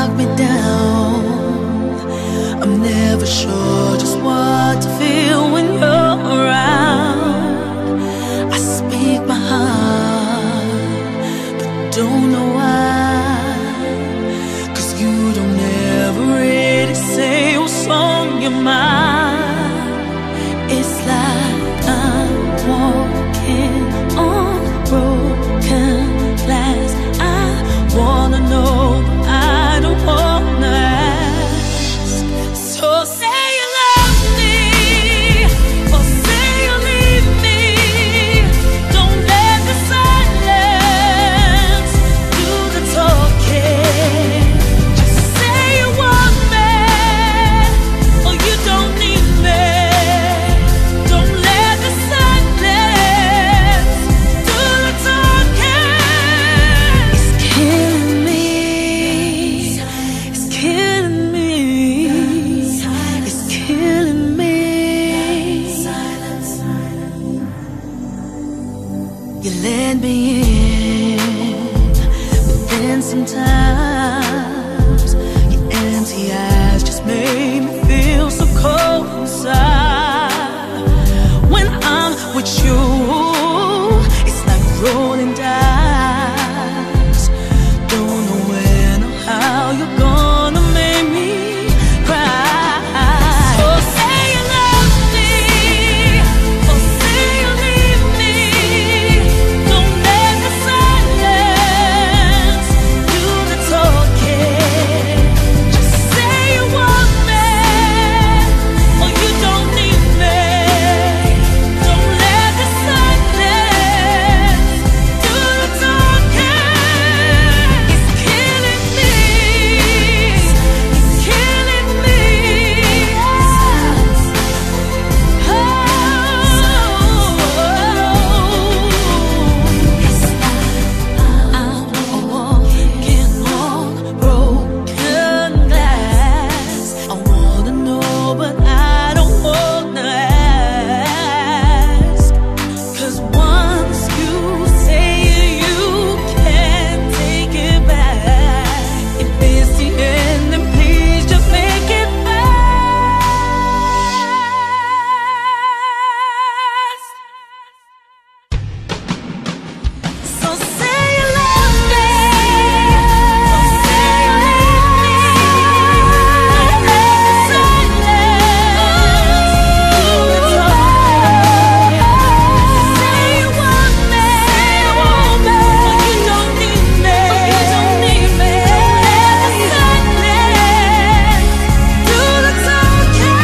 knock me down. I'm never sure just what to feel when you're around. I speak my heart, but don't know why. 'Cause you don't ever really say what's on your mind. It's like I'm walking on broken glass. I wanna know, but I don't wanna ask. So say you love me, or say you leave me. Don't let the silence do the talking. Just say you want me, or you don't need me. Don't let the silence do the talking. It's killing me. It's killing me. It's killing me. You let me in, but then sometimes your empty eyes just make me feel so cold inside. When I'm with you, it's like rolling dice. Don't know when or how you're gonna make me cry. So say you love me, or say you leave me. Don't let the silence do the talking. Just say you want me, or you don't need me. Don't let the silence do the talking. It's killing me. It's killing me. I'm walking on broken glass. I wanna know, but I don't wanna ask. 'Cause once you say you can't take it back, if it's the end, then please just make it fast. So say you love me, or say you leave me. Don't let the silence do the talking. Say you want me, or you don't need me. Don't let the silence do the talking.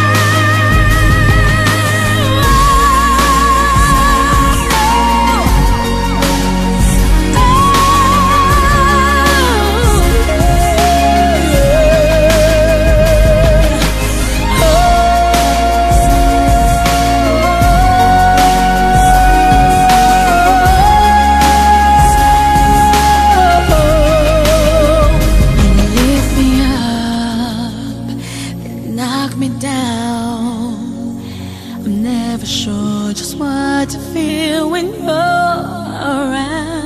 Lift me up and knock me down. I'm never sure just what to feel when you're around.